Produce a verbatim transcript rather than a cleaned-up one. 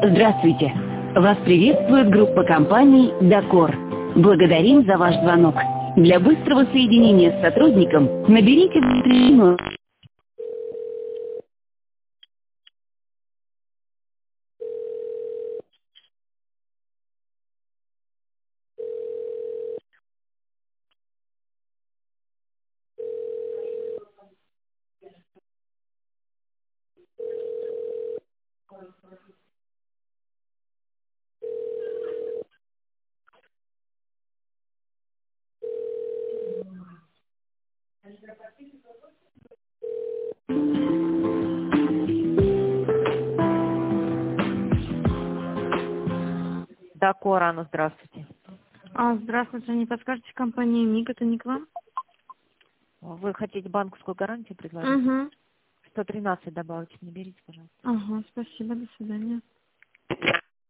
Здравствуйте! Вас приветствует группа компаний «Дакор». Благодарим за ваш звонок. Для быстрого соединения с сотрудником наберите номер. Дакор, Анна, здравствуйте. А, здравствуйте, не подскажете, компания МИГ, это не к вам? Вы хотите банковскую гарантию предложить? Угу. сто тринадцать добавить, наберите, пожалуйста. Ага, спасибо, до свидания.